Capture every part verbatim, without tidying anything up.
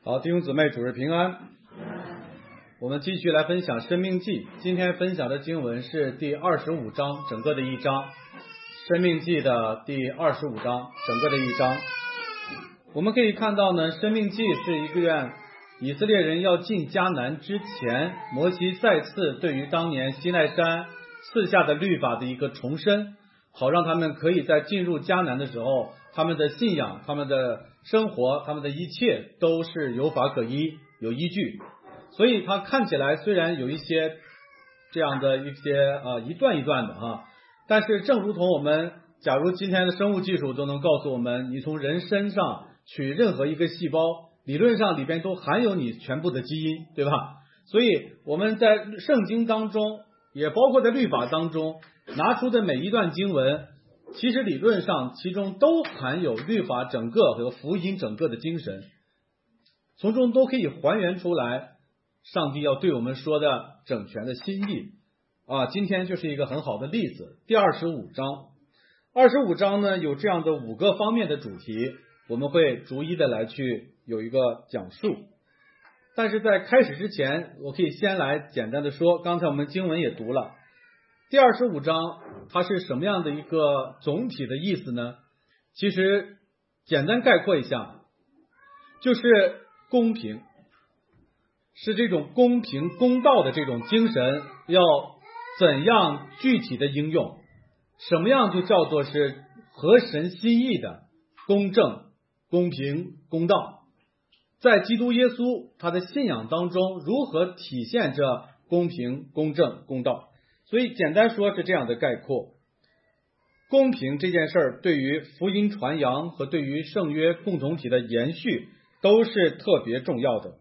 好，弟兄姊妹，主日平安。我们继续来分享《申命记》，今天分享的经文是第二十五章，整个的一章，《申命记》的第二十五章，整个的一章。我们可以看到呢，《申命记》是一个以色列人要进迦南之前，摩西再次对于当年西奈山赐下的律法的一个重申，好让他们可以在进入迦南的时候，他们的信仰、他们的生活、他们的一切都是有法可依、有依据。所以它看起来虽然有一些这样的一些呃一段一段的哈，但是正如同我们假如今天的生物技术都能告诉我们，你从人身上取任何一个细胞，理论上里边都含有你全部的基因，对吧？所以我们在圣经当中，也包括在律法当中拿出的每一段经文，其实理论上其中都含有律法整个和福音整个的精神，从中都可以还原出来上帝要对我们说的整全的心意啊。今天就是一个很好的例子。第二十五章二十五章呢，有这样的五个方面的主题，我们会逐一的来去有一个讲述。但是在开始之前，我可以先来简单的说，刚才我们经文也读了第二十五章，它是什么样的一个总体的意思呢？其实简单概括一下，就是公平，是这种公平公道的这种精神要怎样具体的应用，什么样就叫做是合神心意的公正、公平、公道，在基督耶稣他的信仰当中如何体现着公平、公正、公道。所以简单说是这样的概括，公平这件事儿对于福音传扬和对于圣约共同体的延续都是特别重要的。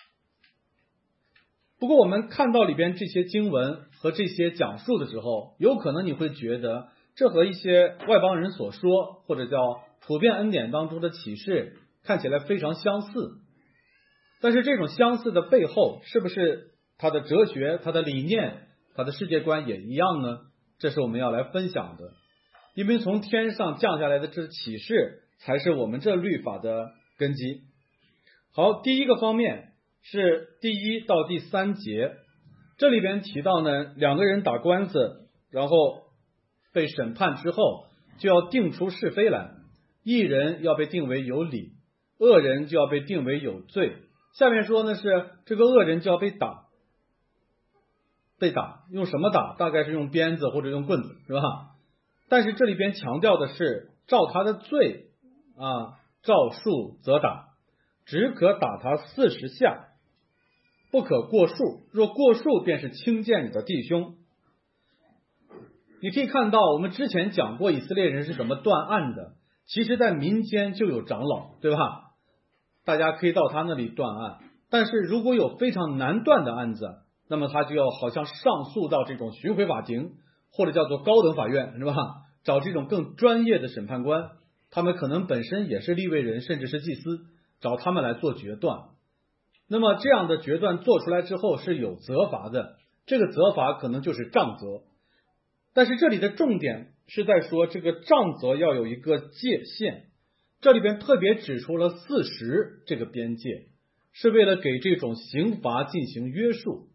不过我们看到里边这些经文和这些讲述的时候，有可能你会觉得这和一些外邦人所说或者叫普遍恩典当中的启示看起来非常相似，但是这种相似的背后，是不是它的哲学、它的理念、它的世界观也一样呢？这是我们要来分享的。因为从天上降下来的这启示才是我们这律法的根基。好，第一个方面是第一到第三节，这里边提到呢，两个人打官司，然后被审判之后就要定出是非来，义人要被定为有理，恶人就要被定为有罪。下面说呢是这个恶人就要被打，被打用什么打？大概是用鞭子或者用棍子，是吧？但是这里边强调的是照他的罪啊，照数责打，只可打他四十下，不可过数，若过数便是轻贱你的弟兄。你可以看到我们之前讲过以色列人是怎么断案的，其实在民间就有长老，对吧？大家可以到他那里断案，但是如果有非常难断的案子，那么他就要好像上诉到这种巡回法庭，或者叫做高等法院，是吧？找这种更专业的审判官，他们可能本身也是利未人，甚至是祭司，找他们来做决断。那么这样的决断做出来之后是有责罚的，这个责罚可能就是杖责。但是这里的重点是在说这个杖责要有一个界限，这里边特别指出了四十这个边界，是为了给这种刑罚进行约束。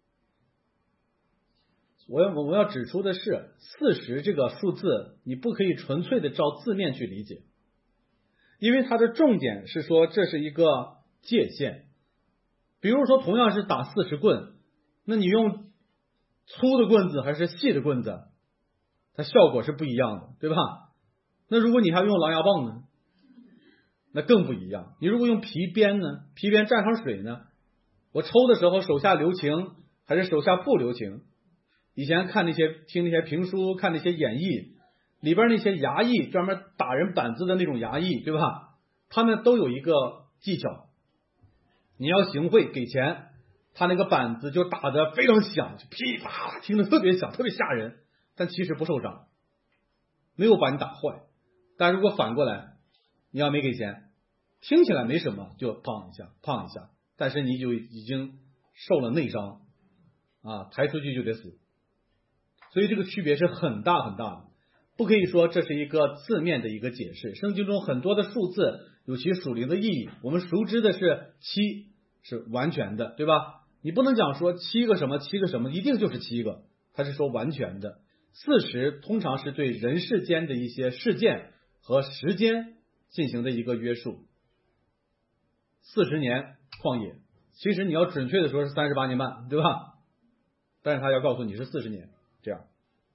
我要我们要指出的是，四十这个数字你不可以纯粹的照字面去理解，因为它的重点是说这是一个界限。比如说同样是打四十棍，那你用粗的棍子还是细的棍子，它效果是不一样的，对吧？那如果你还用狼牙棒呢，那更不一样。你如果用皮鞭呢，皮鞭蘸上水呢，我抽的时候手下留情还是手下不留情？以前看那些听那些评书，看那些演绎里边那些衙役专门打人板子的那种衙役，对吧？他们都有一个技巧，你要行贿给钱，他那个板子就打得非常响，就噼啪听得特别响，特别吓人，但其实不受伤，没有把你打坏。但如果反过来，你要没给钱，听起来没什么，就砰一下砰一下，但是你就已经受了内伤啊，抬出去就得死。所以这个区别是很大很大的，不可以说这是一个字面的一个解释。圣经中很多的数字有其属灵的意义。我们熟知的是七是完全的，对吧？你不能讲说七个什么七个什么一定就是七个，它是说完全的。四十通常是对人世间的一些事件和时间进行的一个约束。四十年旷野，其实你要准确的说是三十八年半，对吧？但是他要告诉你是四十年，这样。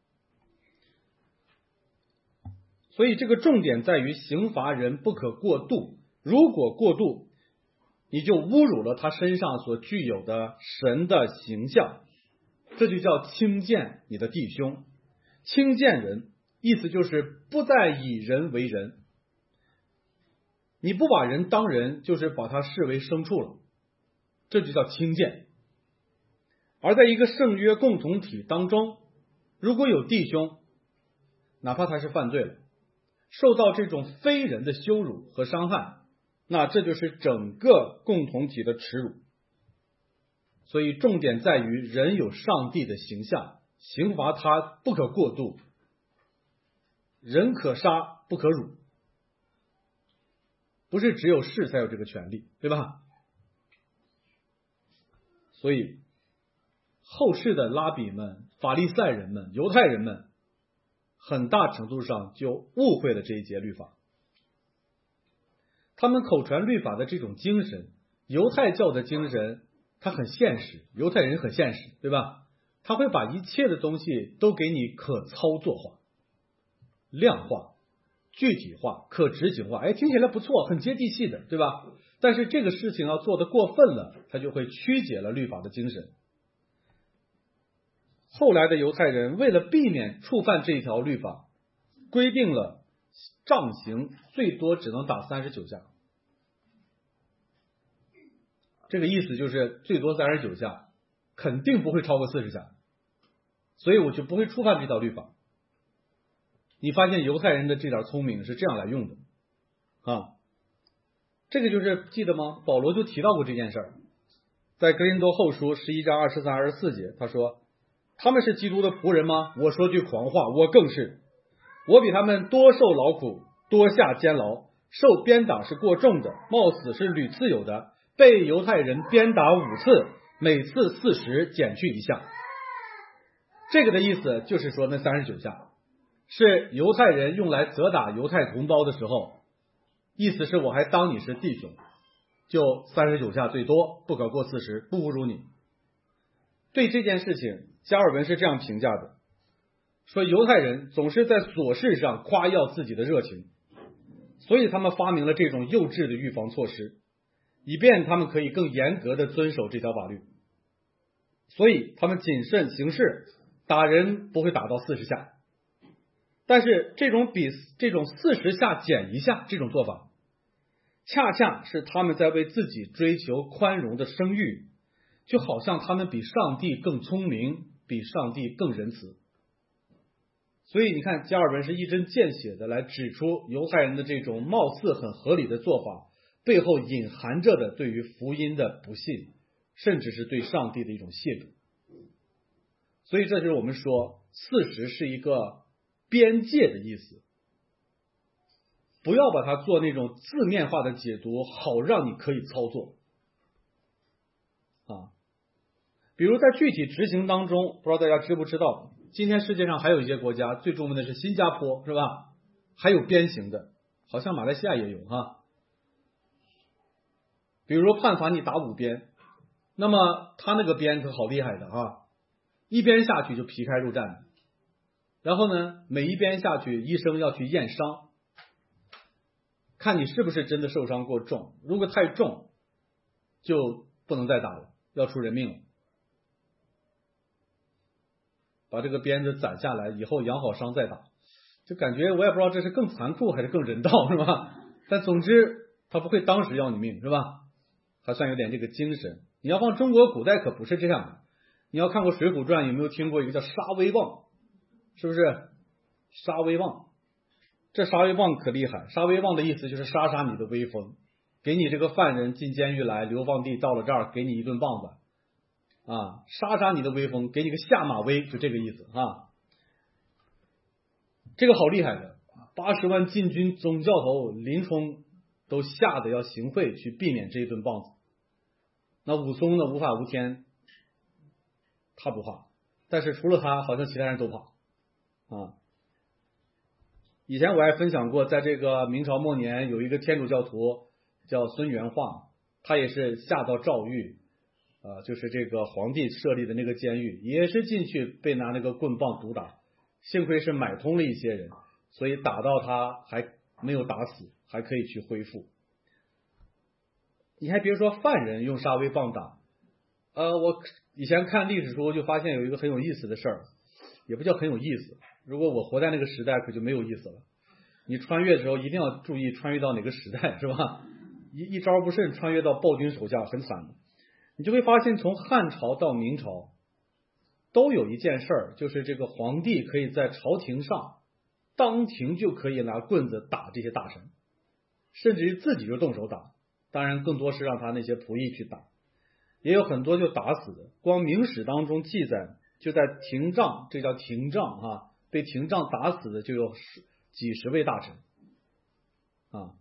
所以这个重点在于刑罚人不可过度，如果过度，你就侮辱了他身上所具有的神的形象，这就叫轻贱你的弟兄。轻贱人意思就是不再以人为人，你不把人当人，就是把他视为牲畜了，这就叫轻贱。而在一个圣约共同体当中，如果有弟兄，哪怕他是犯罪了，受到这种非人的羞辱和伤害，那这就是整个共同体的耻辱。所以重点在于人有上帝的形象，刑罚他不可过度，人可杀不可辱，不是只有士才有这个权利，对吧？所以后世的拉比们、法利赛人们、犹太人们很大程度上就误会了这一节律法。他们口传律法的这种精神，犹太教的精神，它很现实，犹太人很现实，对吧？他会把一切的东西都给你可操作化、量化、具体化、可执行化。哎，听起来不错，很接地气的，对吧？但是这个事情要做得过分了，他就会曲解了律法的精神。后来的犹太人为了避免触犯这一条律法，规定了杖刑最多只能打三十九下。这个意思就是最多三十九下，肯定不会超过四十下，所以我就不会触犯这条律法。你发现犹太人的这点聪明是这样来用的啊，这个就是记得吗？保罗就提到过这件事儿，在哥林多后书十一章二十三、二十四节，他说：“他们是基督的仆人吗？我说句狂话，我更是。我比他们多受劳苦，多下监牢，受鞭打是过重的，冒死是屡次有的，被犹太人鞭打五次，每次四十，减去一下。”这个的意思就是说，那三十九下是犹太人用来责打犹太同胞的时候，意思是我还当你是弟兄，就三十九下最多，不可过四十，不侮辱你。对这件事情，加尔文是这样评价的，说犹太人总是在琐事上夸耀自己的热情，所以他们发明了这种幼稚的预防措施，以便他们可以更严格的遵守这条法律。所以他们谨慎行事，打人不会打到四十下。但是这种比这种四十下减一下这种做法，恰恰是他们在为自己追求宽容的声誉，就好像他们比上帝更聪明，比上帝更仁慈。所以你看，加尔文是一针见血的来指出犹太人的这种貌似很合理的做法背后隐含着的对于福音的不信，甚至是对上帝的一种亵渎。所以这就是我们说四十是一个边界的意思，不要把它做那种字面化的解读，好让你可以操作啊。比如在具体执行当中，不知道大家知不知道，今天世界上还有一些国家，最著名的是新加坡，是吧？还有鞭刑的，好像马来西亚也有哈。比如说判罚你打五鞭，那么他那个鞭可好厉害的啊，一鞭下去就皮开肉绽，然后呢，每一鞭下去，医生要去验伤，看你是不是真的受伤过重，如果太重，就不能再打了，要出人命了。把这个鞭子攒下来，以后养好伤再打，就感觉我也不知道这是更残酷还是更人道，是吧？但总之他不会当时要你命，是吧？还算有点这个精神。你要放中国古代可不是这样的。你要看过《水浒传》，有没有听过一个叫杀威棒？是不是杀威棒？这杀威棒可厉害，杀威棒的意思就是杀杀你的威风，给你这个犯人进监狱来，流放地到了这儿，给你一顿棒子啊，杀杀你的威风，给你个下马威，就这个意思啊。这个好厉害的，八十万禁军总教头林冲都吓得要行贿去避免这一顿棒子。那武松呢，无法无天，他不怕，但是除了他，好像其他人都怕啊。以前我还分享过，在这个明朝末年，有一个天主教徒叫孙元化，他也是下到诏狱，呃，就是这个皇帝设立的那个监狱，也是进去被拿那个棍棒毒打，幸亏是买通了一些人，所以打到他还没有打死，还可以去恢复。你还别说犯人用杀威棒打，呃，我以前看历史书就发现有一个很有意思的事儿，也不叫很有意思，如果我活在那个时代可就没有意思了。你穿越的时候一定要注意穿越到哪个时代，是吧？一一招不慎穿越到暴君手下很惨的。你就会发现从汉朝到明朝都有一件事儿，就是这个皇帝可以在朝廷上当庭就可以拿棍子打这些大臣，甚至于自己就动手打，当然更多是让他那些仆役去打，也有很多就打死的。光明史当中记载，就在廷杖，这叫廷杖啊，被廷杖打死的就有几十位大臣啊。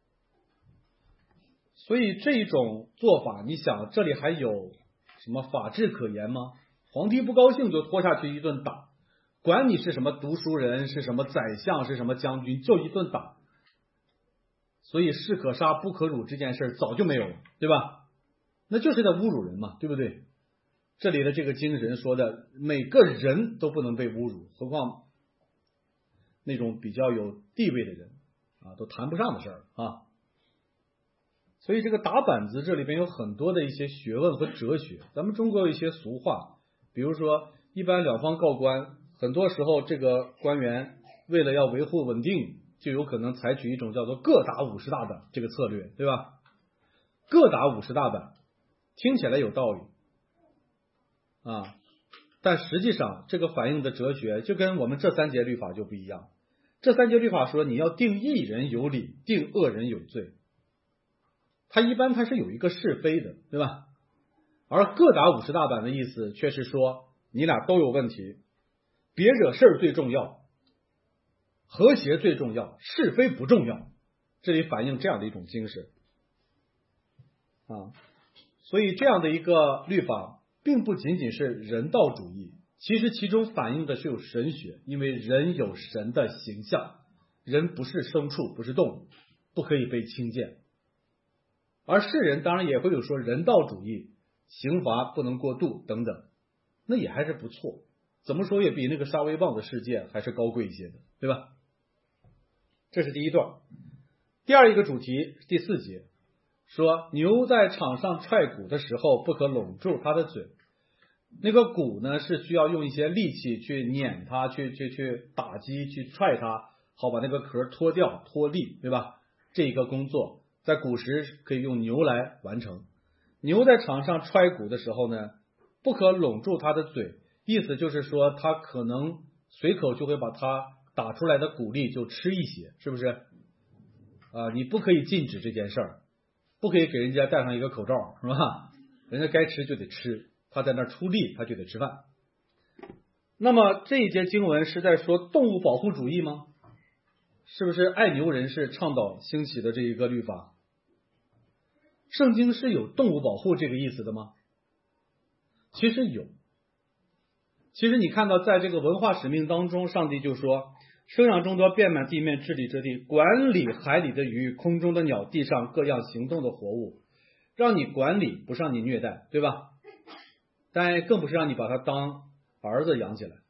所以这一种做法，你想这里还有什么法治可言吗？皇帝不高兴就拖下去一顿打，管你是什么读书人，是什么宰相，是什么将军，就一顿打。所以士可杀不可辱这件事早就没有了，对吧？那就是在侮辱人嘛，对不对？这里的这个经人说的每个人都不能被侮辱，何况那种比较有地位的人啊，都谈不上的事儿啊。所以这个打板子这里边有很多的一些学问和哲学。咱们中国有一些俗话，比如说一般两方告官，很多时候这个官员为了要维护稳定，就有可能采取一种叫做各打五十大板这个策略，对吧？各打五十大板听起来有道理啊，但实际上这个反映的哲学就跟我们这三节律法就不一样。这三节律法说你要定一人有理，定恶人有罪，它一般它是有一个是非的，对吧？而各打五十大板的意思却是说你俩都有问题，别惹事儿最重要，和谐最重要，是非不重要。这里反映这样的一种精神啊。所以这样的一个律法并不仅仅是人道主义，其实其中反映的是有神学，因为人有神的形象，人不是牲畜，不是动物，不可以被轻贱。而世人当然也会有说人道主义，刑罚不能过度等等，那也还是不错，怎么说也比那个杀威棒的世界还是高贵一些的，对吧？这是第一段。第二一个主题，第四节说牛在场上踹鼓的时候不可拢住它的嘴。那个鼓呢是需要用一些力气去碾它，去去去打击，去踹它，好把那个壳脱掉脱力，对吧？这一个工作在古时可以用牛来完成。牛在场上踹鼓的时候呢，不可拢住它的嘴，意思就是说它可能随口就会把它打出来的鼓力就吃一些，是不是啊？你不可以禁止这件事儿，不可以给人家戴上一个口罩，是吧？人家该吃就得吃，他在那儿出力他就得吃饭。那么这一节经文是在说动物保护主义吗？是不是爱牛人士倡导兴起的这一个律法？圣经是有动物保护这个意思的吗？其实有。其实你看到在这个文化使命当中，上帝就说生养众多，遍满地面，治理这地，管理海里的鱼，空中的鸟，地上各样行动的活物，让你管理，不是让你虐待，对吧？但更不是让你把它当儿子养起来。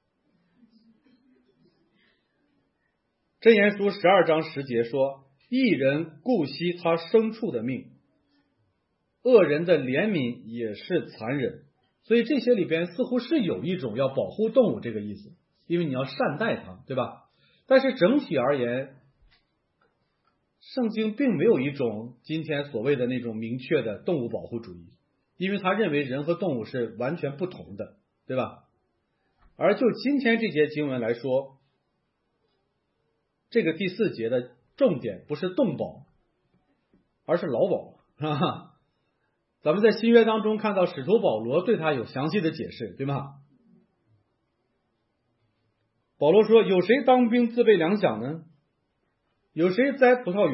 箴言书十二章十节说，义人顾惜他牲畜的命，恶人的怜悯也是残忍。所以这些里边似乎是有一种要保护动物这个意思，因为你要善待它，对吧？但是整体而言，圣经并没有一种今天所谓的那种明确的动物保护主义，因为他认为人和动物是完全不同的，对吧？而就今天这节经文来说，这个第四节的重点不是动保，而是劳保，哈哈。咱们在新约当中看到使徒保罗对他有详细的解释，对吗？保罗说，有谁当兵自备粮饷呢？有谁栽葡萄园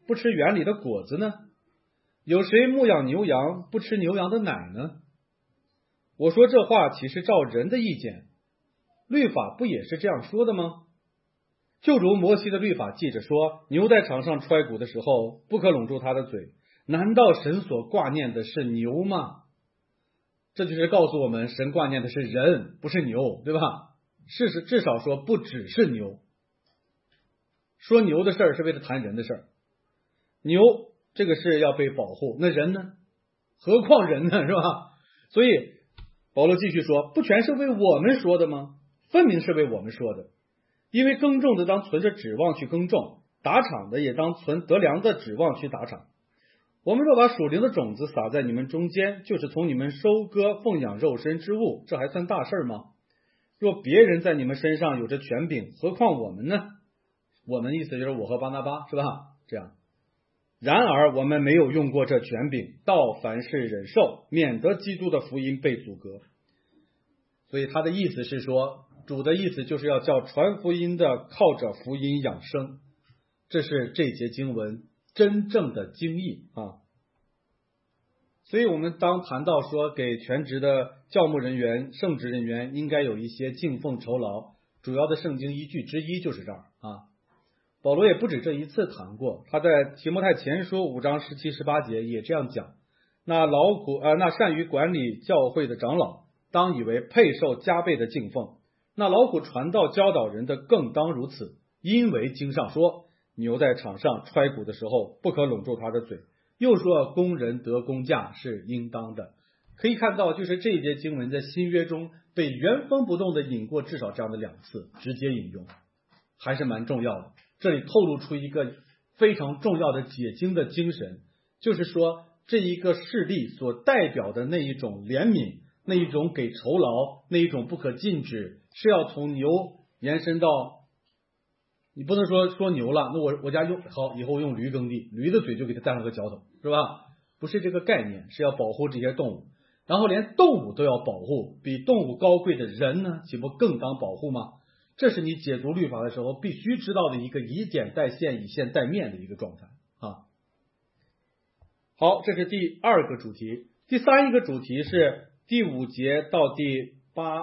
不吃园里的果子呢？有谁牧养牛羊不吃牛羊的奶呢？我说这话岂是照人的意见？律法不也是这样说的吗？就如摩西的律法记着说，牛在场上揣骨的时候，不可拢住它的嘴。难道神所挂念的是牛吗？这就是告诉我们，神挂念的是人，不是牛，对吧？事实至少说不只是牛。说牛的事儿是为了谈人的事儿，牛这个是要被保护，那人呢？何况人呢，是吧？所以保罗继续说，不全是为我们说的吗？分明是为我们说的。因为耕种的当存着指望去耕种，打场的也当存得粮的指望去打场。我们若把属灵的种子撒在你们中间，就是从你们收割奉养肉身之物，这还算大事吗？若别人在你们身上有着权柄，何况我们呢？我们意思就是我和巴拿巴，是吧？这样。然而我们没有用过这权柄，到凡事忍受，免得基督的福音被阻隔。所以他的意思是说，主的意思就是要叫传福音的靠着福音养生，这是这节经文真正的经义啊。所以我们当谈到说给全职的教牧人员、圣职人员应该有一些敬奉酬劳，主要的圣经依据之一就是这儿啊。保罗也不止这一次谈过，他在提摩太前书五章十七、十八节也这样讲。那劳苦呃，那善于管理教会的长老，当以为配受加倍的敬奉。那劳苦传道教导人的更当如此，因为经上说，牛在场上揣骨的时候，不可拢住他的嘴。又说工人得工价是应当的。可以看到，就是这一节经文在新约中被原封不动的引过至少这样的两次，直接引用，还是蛮重要的。这里透露出一个非常重要的解经的精神，就是说这一个事例所代表的那一种怜悯，那一种给酬劳，那一种不可禁止，是要从牛延伸到，你不能说说牛了，那我我家用好以后用驴耕地，驴的嘴就给它带上个嚼头，是吧？不是这个概念，是要保护这些动物，然后连动物都要保护，比动物高贵的人呢，岂不更当保护吗？这是你解读律法的时候必须知道的一个以点带线、以线带面的一个状态啊。好，这是第二个主题。第三一个主题是第五节到第八、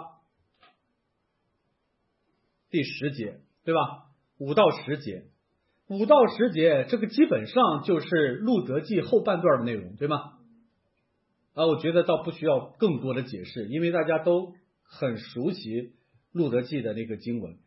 第十节，对吧？五到十节，五到十节，这个基本上就是路德记后半段的内容，对吗？啊，我觉得倒不需要更多的解释，因为大家都很熟悉路德记的那个经文。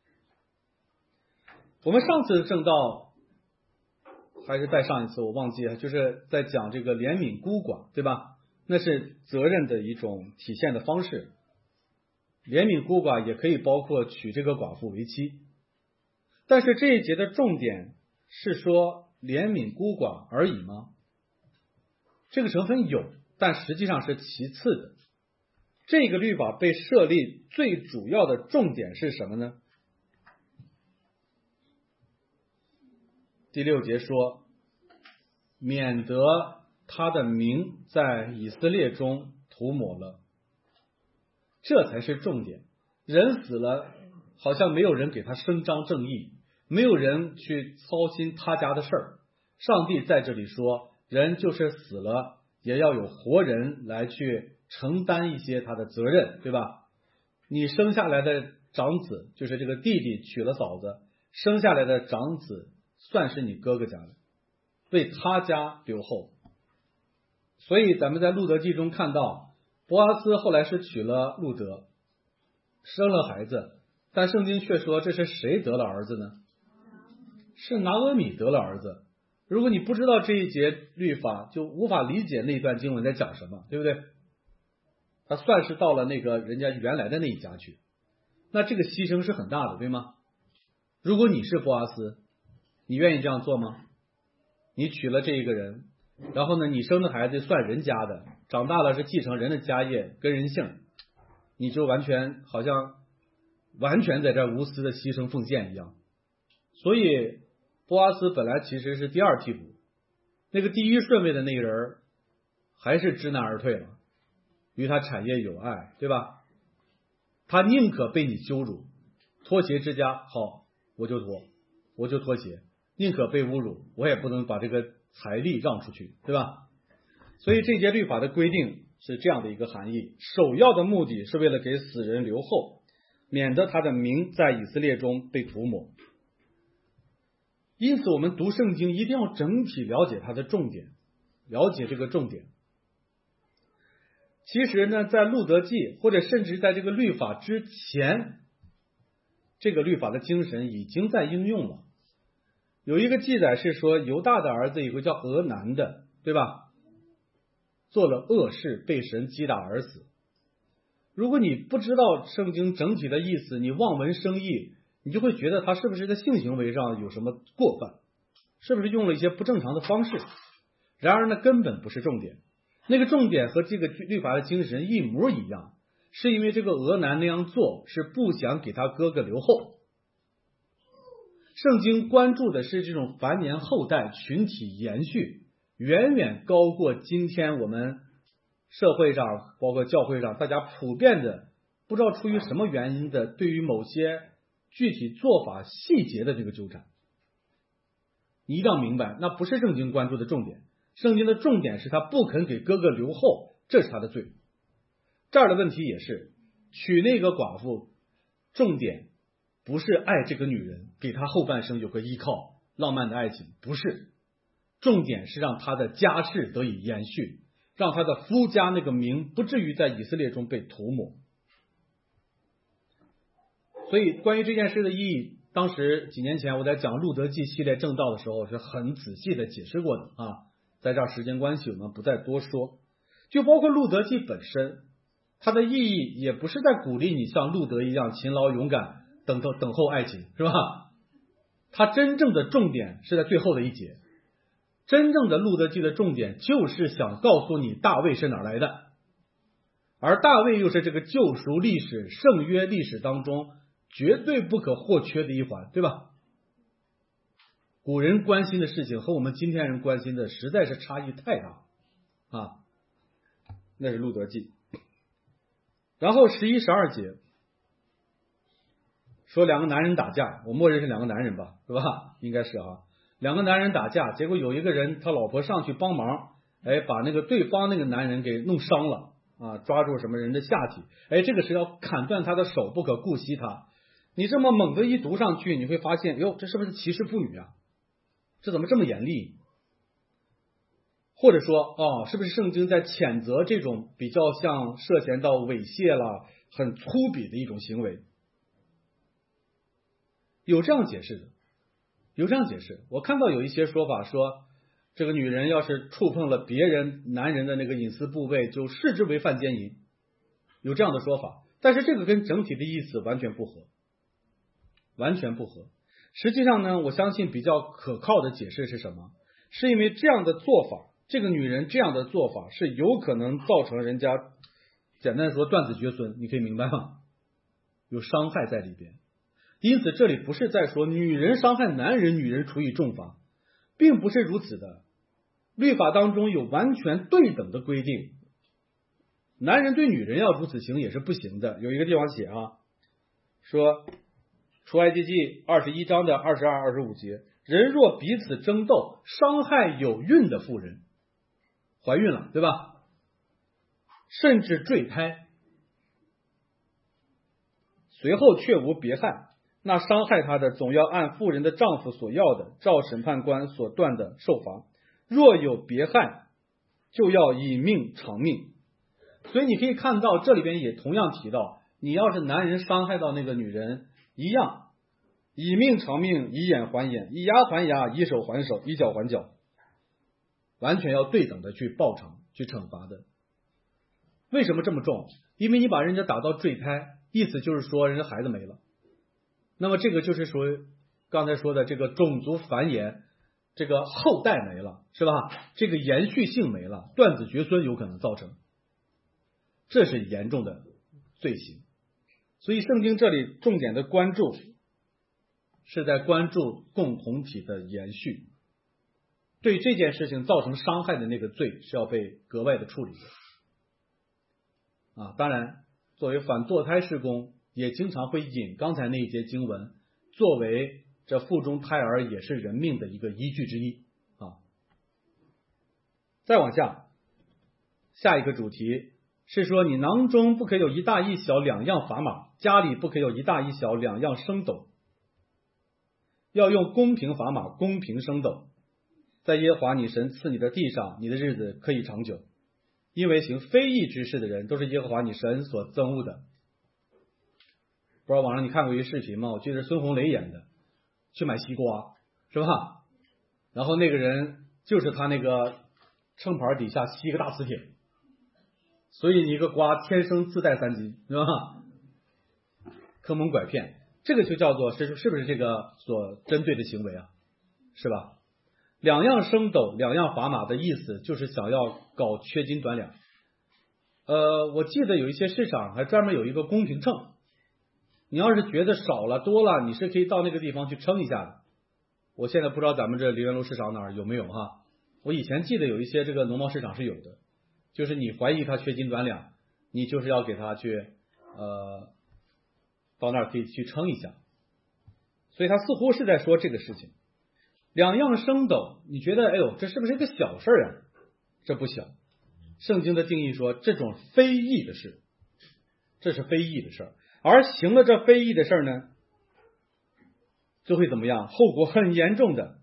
我们上次正道还是再上一次我忘记了，就是在讲这个怜悯孤寡，对吧？那是责任的一种体现的方式。怜悯孤寡也可以包括娶这个寡妇为妻，但是这一节的重点是说怜悯孤寡而已吗？这个成分有，但实际上是其次的。这个律法被设立最主要的重点是什么呢？第六节说，免得他的名在以色列中涂抹了，这才是重点。人死了，好像没有人给他伸张正义，没有人去操心他家的事儿。上帝在这里说，人就是死了，也要有活人来去承担一些他的责任，对吧？你生下来的长子，就是这个弟弟娶了嫂子，生下来的长子算是你哥哥家的，为他家留后。所以咱们在路德记中看到，波阿斯后来是娶了路德，生了孩子，但圣经却说这是谁得了儿子呢？是拿俄米得了儿子。如果你不知道这一节律法，就无法理解那段经文在讲什么，对不对？他算是到了那个人家原来的那一家去，那这个牺牲是很大的，对吗？如果你是波阿斯，你愿意这样做吗？你娶了这一个人，然后呢，你生的孩子算人家的，长大了是继承人的家业跟人姓，你就完全好像完全在这无私的牺牲奉献一样。所以波阿斯本来其实是第二替补，那个第一顺位的那个人还是知难而退了，与他产业有爱，对吧？他宁可被你羞辱，脱鞋之家，好，我就脱，我就脱鞋， 宁可被侮辱，我也不能把这个财力让出去，对吧？所以这节律法的规定是这样的一个含义，首要的目的是为了给死人留后，免得他的名在以色列中被涂抹。因此我们读圣经一定要整体了解它的重点，了解这个重点。其实呢，在路德记或者甚至在这个律法之前，这个律法的精神已经在应用了。有一个记载是说，犹大的儿子有个叫俄南的，对吧？做了恶事，被神击打而死。如果你不知道圣经整体的意思，你望文生义，你就会觉得他是不是在性行为上有什么过犯，是不是用了一些不正常的方式。然而呢，根本不是重点，那个重点和这个律法的精神一模一样，是因为这个俄南那样做是不想给他哥哥留后。圣经关注的是这种繁衍后代、群体延续，远远高过今天我们社会上包括教会上大家普遍的不知道出于什么原因的对于某些具体做法细节的这个纠缠。你一定要明白，那不是圣经关注的重点，圣经的重点是他不肯给哥哥留后，这是他的罪。这儿的问题也是，娶那个寡妇，重点不是爱这个女人，给她后半生有个依靠，浪漫的爱情，不是，重点是让他的家世得以延续，让他的夫家那个名不至于在以色列中被涂抹。所以关于这件事的意义，当时几年前我在讲路德记系列正道的时候是很仔细的解释过的啊，在这儿时间关系我们不再多说。就包括路德记本身，它的意义也不是在鼓励你像路德一样勤劳勇敢，等候等候爱情，是吧？它真正的重点是在最后的一节，真正的路德记的重点就是想告诉你大卫是哪来的，而大卫又是这个救赎历史、圣约历史当中绝对不可或缺的一环，对吧？古人关心的事情和我们今天人关心的实在是差异太大啊！那是路德记。然后十一、十二节说两个男人打架，我默认是两个男人吧，是吧？应该是啊，两个男人打架，结果有一个人他老婆上去帮忙，哎，把那个对方那个男人给弄伤了啊，抓住什么人的下体，哎，这个是要砍断他的手，不可顾惜他。你这么猛的一读上去，你会发现，哟，这是不是歧视妇女啊？这怎么这么严厉？或者说，哦，是不是圣经在谴责这种比较像涉嫌到猥亵了、很粗鄙的一种行为？有这样解释的，有这样解释。我看到有一些说法说，这个女人要是触碰了别人男人的那个隐私部位，就视之为犯奸淫，有这样的说法。但是这个跟整体的意思完全不合，完全不合。实际上呢，我相信比较可靠的解释是什么？是因为这样的做法，这个女人这样的做法是有可能造成人家，简单说断子绝孙，你可以明白吗？有伤害在里边。因此这里不是在说女人伤害男人，女人处以重罚，并不是如此的。律法当中有完全对等的规定，男人对女人要如此行也是不行的。有一个地方写啊，说出埃及记二十一章的二十二、二十五节，人若彼此争斗，伤害有孕的妇人，怀孕了，对吧？甚至坠胎，随后却无别害，那伤害他的总要按妇人的丈夫所要的，照审判官所断的受罚。若有别害，就要以命偿命。所以你可以看到这里边也同样提到，你要是男人伤害到那个女人一样，以命偿命，以眼还眼，以牙还牙，以手还手，以脚还脚，完全要对等的去报偿，去惩罚的。为什么这么重？因为你把人家打到坠胎，意思就是说人家孩子没了。那么这个就是说刚才说的这个种族繁衍，这个后代没了，是吧？这个延续性没了，断子绝孙有可能造成，这是严重的罪行。所以圣经这里重点的关注是在关注共同体的延续，对这件事情造成伤害的那个罪是要被格外的处理的啊。当然作为反堕胎事工也经常会引刚才那一节经文作为这腹中胎儿也是人命的一个依据之一啊。再往下，下一个主题是说，你囊中不可有一大一小两样砝码，家里不可有一大一小两样升斗，要用公平砝码，公平升斗，在耶和华你神赐你的地上，你的日子可以长久，因为行非义之事的人都是耶和华你神所憎恶的。不知道网上你看过一个视频吗？我记得是孙红雷演的，去买西瓜是吧？然后那个人就是他那个秤盘底下吸一个大磁铁，所以你一个瓜天生自带三斤是吧？坑蒙拐骗，这个就叫做是是不是这个所针对的行为啊？是吧？两样升斗两样砝码的意思就是想要搞缺斤短两。呃，我记得有一些市场还专门有一个公平秤，你要是觉得少了多了，你是可以到那个地方去称一下的。我现在不知道咱们这梨园路市场哪儿有没有哈。我以前记得有一些这个农贸市场是有的，就是你怀疑它缺斤短两，你就是要给它去呃到那儿可以去称一下。所以他似乎是在说这个事情。两样升斗，你觉得哎呦这是不是一个小事啊？这不小。圣经的定义说这种非义的事，这是非义的事，而行了这非义的事呢，就会怎么样？后果很严重的。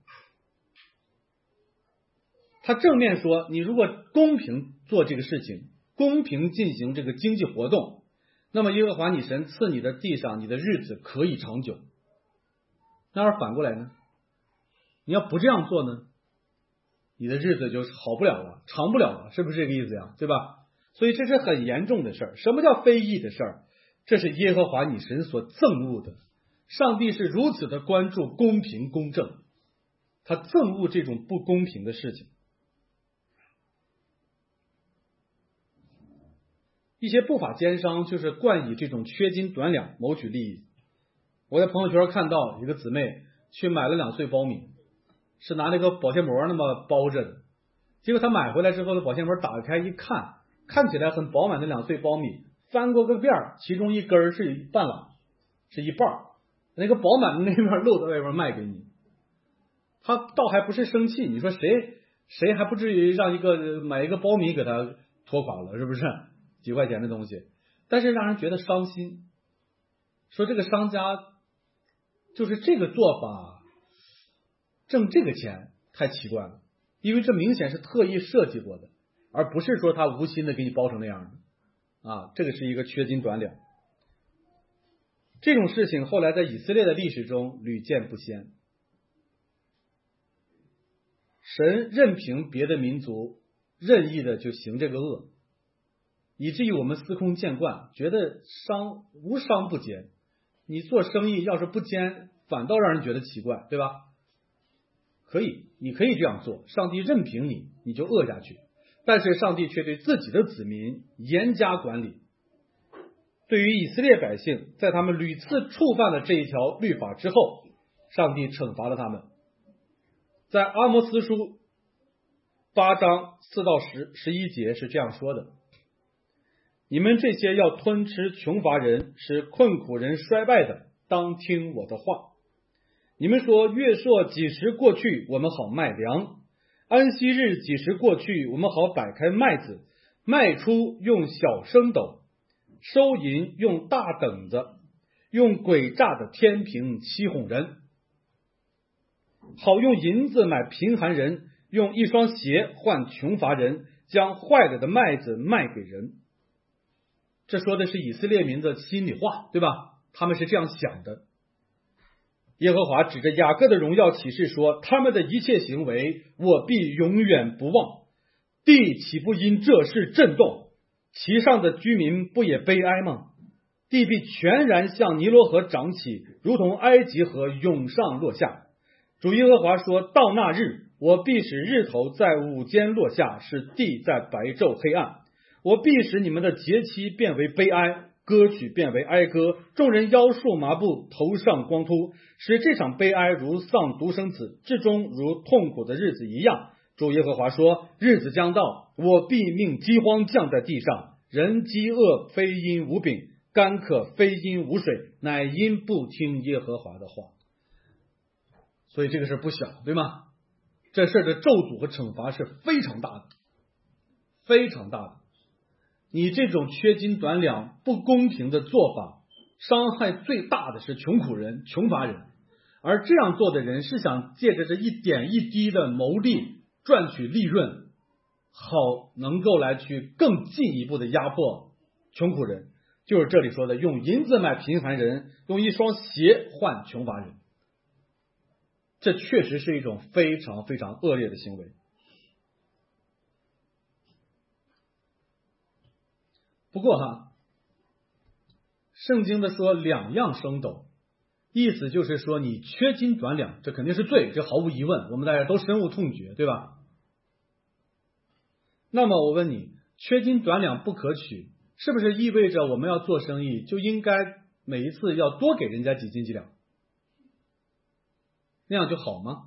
他正面说，你如果公平做这个事情，公平进行这个经济活动，那么耶和华你神赐你的地上，你的日子可以长久。那要是反过来呢？你要不这样做呢，你的日子就好不了了，长不了了，是不是这个意思呀？对吧？所以这是很严重的事儿。什么叫非义的事儿？这是耶和华你神所憎恶的。上帝是如此的关注公平公正，他憎恶这种不公平的事情。一些不法奸商就是惯以这种缺斤短两谋取利益。我在朋友圈看到一个姊妹去买了两穗苞米，是拿那个保鲜膜那么包着的，结果她买回来之后的保鲜膜打开一看，看起来很饱满的两穗苞米，翻过个边儿，其中一根是一半了，是一半，那个饱满的那面露在外边卖给你。他倒还不是生气，你说谁谁还不至于让一个买一个苞米给他拖垮了，是不是？几块钱的东西，但是让人觉得伤心，说这个商家就是这个做法挣这个钱太奇怪了，因为这明显是特意设计过的，而不是说他无心的给你包成那样的啊，这个是一个缺斤短两。这种事情后来在以色列的历史中屡见不鲜。神任凭别的民族任意的就行这个恶，以至于我们司空见惯，觉得商无商不奸。你做生意要是不奸，反倒让人觉得奇怪，对吧？可以，你可以这样做，上帝任凭你，你就恶下去。但是上帝却对自己的子民严加管理。对于以色列百姓，在他们屡次触犯了这一条律法之后，上帝惩罚了他们。在阿摩司书八章四到十十一节是这样说的：你们这些要吞吃穷乏人，使困苦人衰败的，当听我的话。你们说月朔几时过去，我们好卖粮；安息日几时过去，我们好摆开麦子，卖出用小升斗，收银用大等子，用诡诈的天平欺哄人，好用银子买贫寒人，用一双鞋换穷乏人，将坏了的麦子卖给人。这说的是以色列民的心里话，对吧？他们是这样想的。耶和华指着雅各的荣耀启示说，他们的一切行为我必永远不忘。地岂不因这事震动？其上的居民不也悲哀吗？地必全然向尼罗河涨起，如同埃及河涌上落下。主耶和华说，到那日，我必使日头在午间落下，使地在白昼黑暗。我必使你们的节期变为悲哀，歌曲变为哀歌，众人腰束麻布，头上光秃，使这场悲哀如丧独生子，至终如痛苦的日子一样。主耶和华说，日子将到，我必命饥荒降在地上，人饥饿非因无饼，干渴非因无水，乃因不听耶和华的话。 所以这个事不小，对吗？这事的咒诅和惩罚是非常大的，非常大的。你这种缺斤短两、不公平的做法，伤害最大的是穷苦人、穷乏人，而这样做的人是想借着这一点一滴的牟利赚取利润，好能够来去更进一步的压迫穷苦人，就是这里说的用银子买贫寒人，用一双鞋换穷乏人。这确实是一种非常非常恶劣的行为。不过哈，圣经的说两样升斗，意思就是说你缺斤短两，这肯定是罪，这毫无疑问，我们大家都深恶痛绝，对吧？那么我问你，缺斤短两不可取，是不是意味着我们要做生意就应该每一次要多给人家几斤几两？那样就好吗？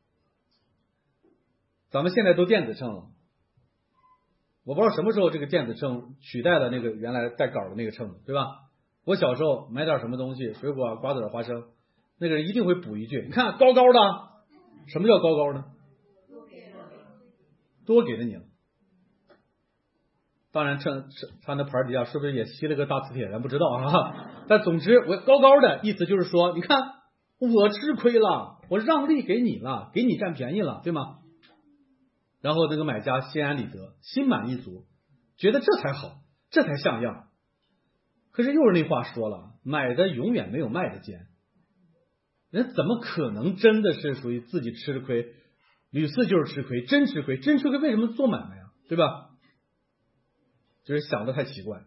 咱们现在都电子秤了，我不知道什么时候这个电子秤取代了那个原来带杆的那个秤，对吧？我小时候买点什么东西，水果、瓜子、花生，那个人一定会补一句：你看高高的。什么叫高高的？多给了你了。当然秤它那盘底下是不是也吸了个大磁铁，咱不知道啊。但总之我高高的意思就是说，你看我吃亏了，我让利给你了，给你占便宜了，对吗？然后那个买家心安理得，心满意足，觉得这才好，这才像样。可是又是那话说了，买的永远没有卖的尖，人怎么可能真的是属于自己吃的亏，屡次就是吃亏，真吃亏，真吃亏为什么做买卖呀？对吧？就是想的太奇怪。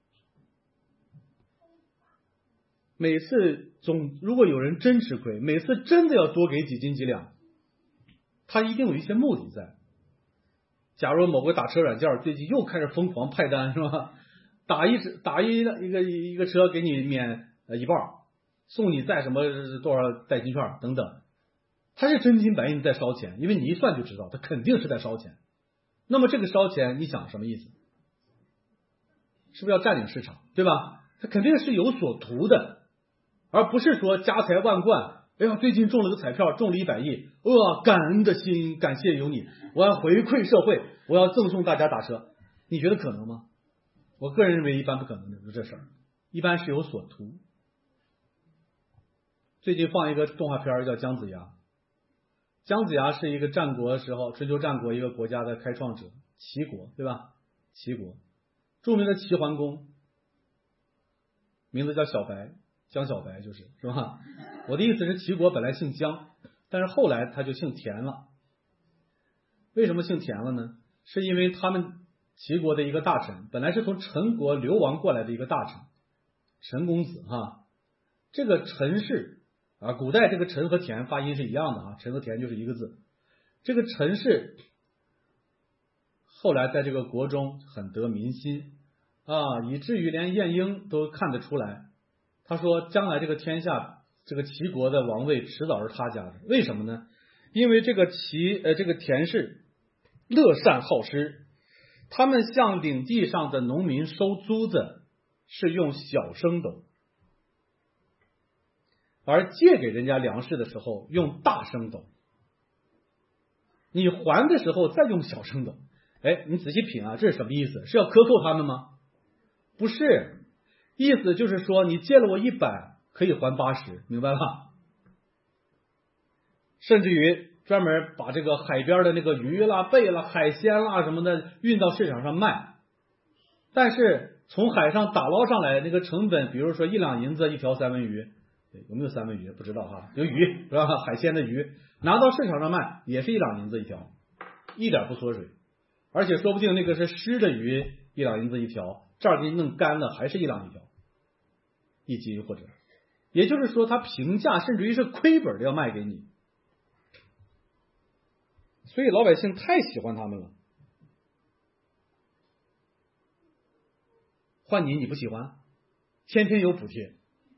每次总如果有人真吃亏，每次真的要多给几斤几两，他一定有一些目的在。假如某个打车软件最近又开始疯狂派单，是吧？打一打一一个一个车给你免一半，送你再什么多少代金券等等，他是真金白银在烧钱，因为你一算就知道他肯定是在烧钱。那么这个烧钱你想什么意思？是不是要占领市场，对吧？他肯定是有所图的，而不是说家财万贯。哎呀，最近中了个彩票，中了一百亿，哇，感恩的心，感谢有你，我要回馈社会，我要赠送大家打车。你觉得可能吗？我个人认为一般不可能的，这事儿一般是有所图。最近放一个动画片叫姜子牙，姜子牙是一个战国时候春秋战国一个国家的开创者，齐国，对吧？齐国著名的齐桓公，名字叫小白，姜小白就是是吧？我的意思是齐国本来姓姜，但是后来他就姓田了。为什么姓田了呢？是因为他们齐国的一个大臣，本来是从陈国流亡过来的一个大臣，陈公子哈。这个陈氏啊，古代这个陈和田发音是一样的啊，陈和田就是一个字。这个陈氏后来在这个国中很得民心啊，以至于连晏婴都看得出来。他说将来这个天下这个齐国的王位迟早是他家的。为什么呢？因为这个齐呃这个田氏乐善好施，他们向领地上的农民收租子是用小升斗，而借给人家粮食的时候用大升斗，你还的时候再用小升斗。哎，你仔细品啊，这是什么意思？是要克扣他们吗？不是，意思就是说你借了我一百可以还八十，明白吧？甚至于专门把这个海边的那个鱼啦、贝啦、海鲜啦什么的运到市场上卖，但是从海上打捞上来那个成本，比如说一两银子一条三文鱼，有没有三文鱼不知道哈，有鱼是吧？海鲜的鱼拿到市场上卖也是一两银子一条，一点不缩水，而且说不定那个是湿的鱼，一两银子一条，这儿给你弄干了还是一两一条，一斤或者，也就是说它平价甚至于是亏本的要卖给你。所以老百姓太喜欢他们了。换你你不喜欢，天天有补贴，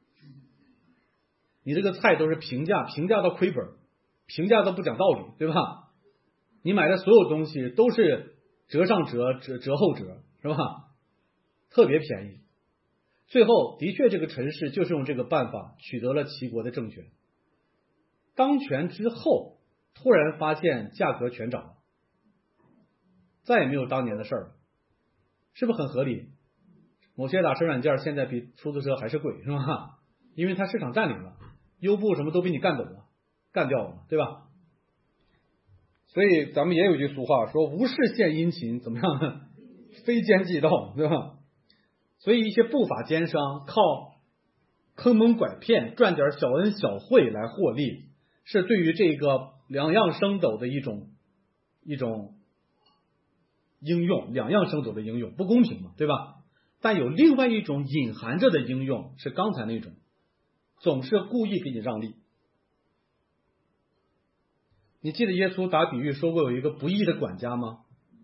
你这个菜都是平价，平价到亏本，平价到不讲道理，对吧？你买的所有东西都是折上折，折折后折，是吧？特别便宜。最后的确这个陈氏就是用这个办法取得了齐国的政权。 当权之后，突然发现价格全涨了，再也没有当年的事儿了，是不是很合理？某些打车软件现在比出租车还是贵，是吧？因为它市场占领了，优步什么都被你干走了，干掉了，对吧？所以咱们也有句俗话说，无事献殷勤，怎么样呢？非奸即盗，对吧？所以一些不法奸商靠坑蒙拐骗赚点小恩小惠来获利，是对于这个两样升斗的一种一种应用，两样升斗的应用不公平嘛，对吧？但有另外一种隐含着的应用，是刚才那种总是故意给你让利。你记得耶稣打比喻说过有一个不义的管家吗？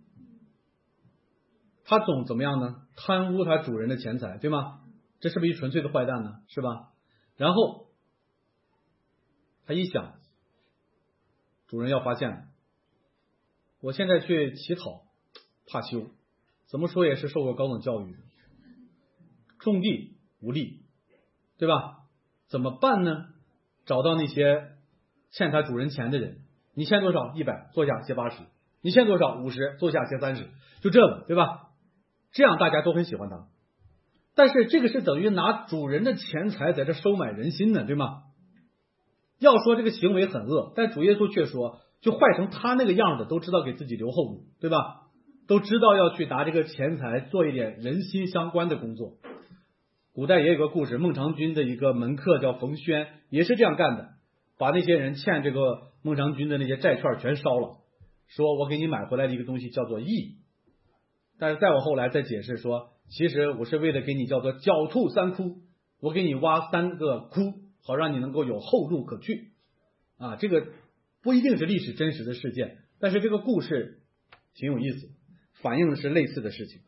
他总怎么样呢？贪污他主人的钱财，对吗？这是不是一纯粹的坏蛋呢？是吧？然后他一想，主人要发现了，我现在去乞讨，怕羞，怎么说也是受过高等教育的，种地无力，对吧？怎么办呢？找到那些欠他主人钱的人，你欠多少？一百，坐下写八十。你欠多少？五十，坐下写三十。就这个，对吧？这样大家都很喜欢他。但是这个是等于拿主人的钱财在这收买人心呢，对吗？要说这个行为很恶，但主耶稣却说，就坏成他那个样的都知道给自己留后路，对吧？都知道要去拿这个钱财做一点人心相关的工作。古代也有个故事，孟尝君的一个门客叫冯轩，也是这样干的，把那些人欠这个孟尝君的那些债券全烧了，说我给你买回来的一个东西叫做义。但是再往后来再解释说，其实我是为了给你叫做狡兔三窟，我给你挖三个窟，好让你能够有后路可去啊。这个不一定是历史真实的事件，但是这个故事挺有意思，反映的是类似的事情。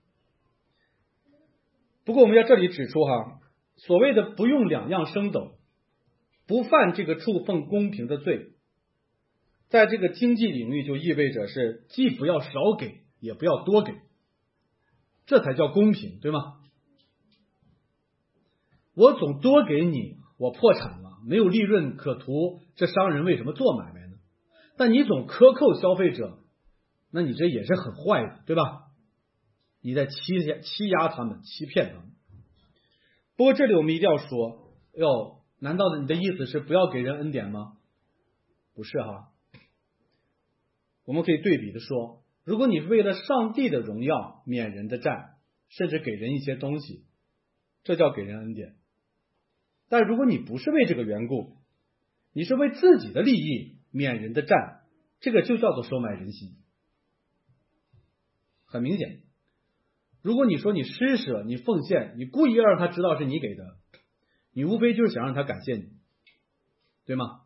不过我们要这里指出哈，所谓的不用两样升斗，不犯这个触碰公平的罪，在这个经济领域就意味着是既不要少给，也不要多给，这才叫公平，对吗？我总多给你，我破产了，没有利润可图，这商人为什么做买卖呢？但你总克扣消费者，那你这也是很坏的，对吧？你在欺欺压他们，欺骗他们。不过这里我们一定要说，哟，难道你的意思是不要给人恩典吗？不是哈，我们可以对比的说，如果你为了上帝的荣耀免人的债，甚至给人一些东西，这叫给人恩典。但如果你不是为这个缘故，你是为自己的利益免人的债，这个就叫做收买人心。很明显，如果你说你施舍，你奉献，你故意要让他知道是你给的，你无非就是想让他感谢你，对吗？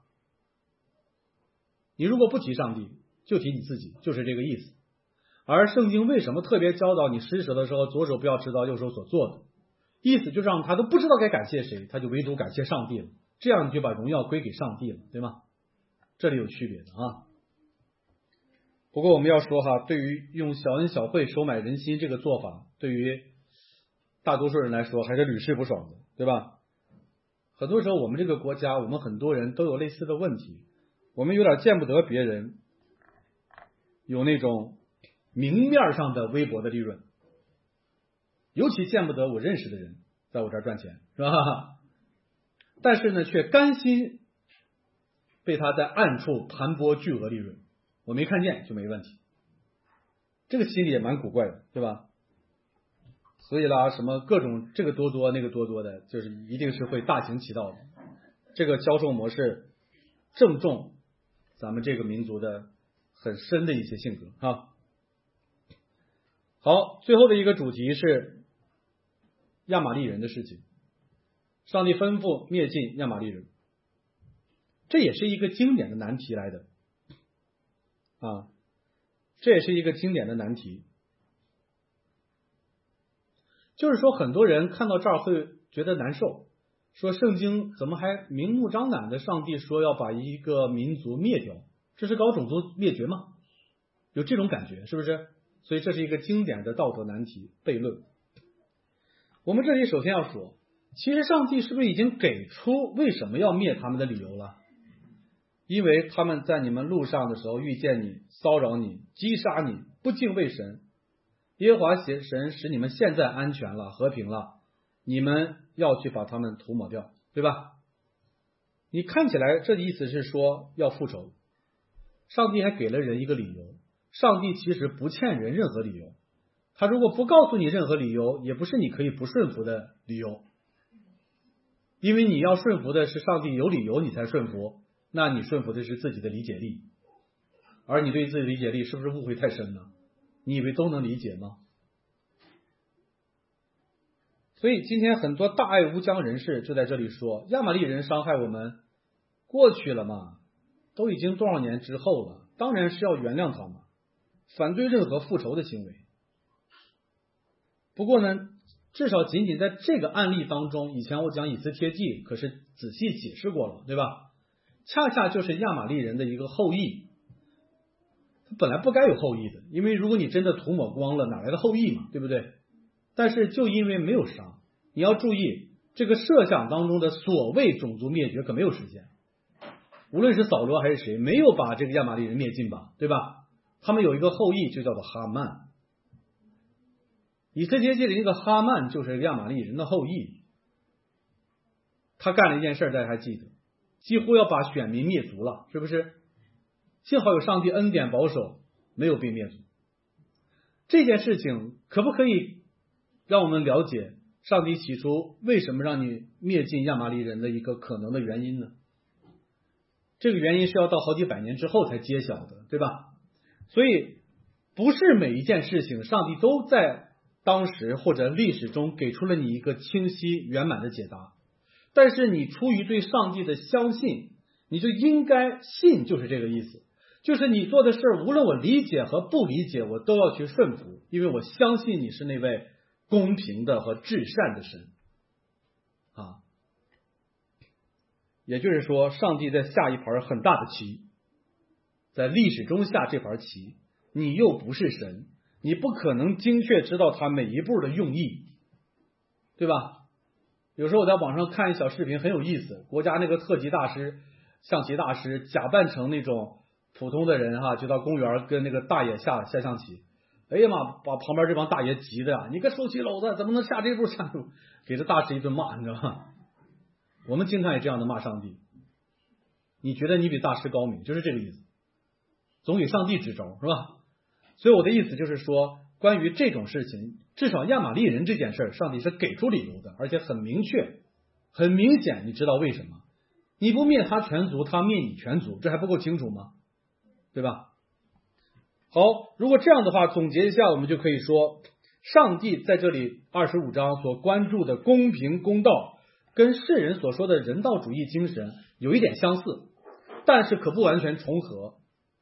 你如果不提上帝，就提你自己，就是这个意思。而圣经为什么特别教导你施舍的时候，左手不要知道右手所做的？意思就是让他都不知道该感谢谁，他就唯独感谢上帝了，这样你就把荣耀归给上帝了，对吗？这里有区别的啊。不过我们要说哈，对于用小恩小惠收买人心这个做法，对于大多数人来说还是屡试不爽的，对吧？很多时候我们这个国家，我们很多人都有类似的问题，我们有点见不得别人有那种明面上的微薄的利润，尤其见不得我认识的人在我这儿赚钱，是吧？但是呢，却甘心被他在暗处盘剥巨额利润，我没看见就没问题，这个心里也蛮古怪的，对吧？所以啦，什么各种这个多多那个多多的，就是一定是会大行其道的。这个销售模式正中咱们这个民族的很深的一些性格哈。好，最后的一个主题是亚玛力人的事情。上帝吩咐灭尽亚玛力人，这也是一个经典的难题来的啊，这也是一个经典的难题。就是说很多人看到这儿会觉得难受，说圣经怎么还明目张胆的上帝说要把一个民族灭掉，这是搞种族灭绝吗？有这种感觉是不是？所以这是一个经典的道德难题悖论。我们这里首先要说，其实上帝是不是已经给出为什么要灭他们的理由了？ 因为他们在你们路上的时候遇见你，骚扰你，击杀你，不敬畏神。耶和华神使你们现在安全了，和平了，你们要去把他们涂抹掉，对吧？你看起来这意思是说要复仇，上帝还给了人一个理由，上帝其实不欠人任何理由，他如果不告诉你任何理由，也不是你可以不顺服的理由，因为你要顺服的是上帝有理由你才顺服，那你顺服的是自己的理解力，而你对自己的理解力是不是误会太深了？你以为都能理解吗？所以今天很多大爱无疆人士就在这里说，亚玛力人伤害我们过去了嘛，都已经多少年之后了，当然是要原谅他们，反对任何复仇的行为。不过呢，至少仅仅在这个案例当中，以前我讲以斯帖记可是仔细解释过了，对吧？恰恰就是亚玛力人的一个后裔，他本来不该有后裔的，因为如果你真的涂抹光了，哪来的后裔嘛，对不对？但是就因为没有杀，你要注意，这个设想当中的所谓种族灭绝可没有实现，无论是扫罗还是谁，没有把这个亚玛力人灭尽吧，对吧？他们有一个后裔就叫做哈曼，以斯帖记里那个哈曼就是亚玛力人的后裔，他干了一件事大家还记得，几乎要把选民灭族了，是不是？幸好有上帝恩典保守，没有被灭族。这件事情可不可以让我们了解上帝起初为什么让你灭尽亚玛力人的一个可能的原因呢？这个原因是要到好几百年之后才揭晓的，对吧？所以不是每一件事情上帝都在当时或者历史中给出了你一个清晰圆满的解答，但是你出于对上帝的相信，你就应该信，就是这个意思，就是你做的事无论我理解和不理解，我都要去顺服，因为我相信你是那位公平的和至善的神啊。也就是说，上帝在下一盘很大的棋，在历史中下这盘棋，你又不是神，你不可能精确知道他每一步的用意，对吧？有时候我在网上看一小视频很有意思，国家那个特级大师、象棋大师假扮成那种普通的人哈，就到公园跟那个大爷下下象棋，哎呀妈，把旁边这帮大爷急的呀，你个臭棋篓子怎么能下这步下这步，给这大师一顿骂，你知道吗？我们经常也这样的骂上帝，你觉得你比大师高明，就是这个意思，总给上帝支招是吧？所以我的意思就是说，关于这种事情，至少亚玛力人这件事，上帝是给出理由的，而且很明确很明显，你知道为什么？你不灭他全族，他灭你全族，这还不够清楚吗？对吧？好，如果这样的话，总结一下，我们就可以说，上帝在这里二十五章所关注的公平公道，跟世人所说的人道主义精神有一点相似，但是可不完全重合，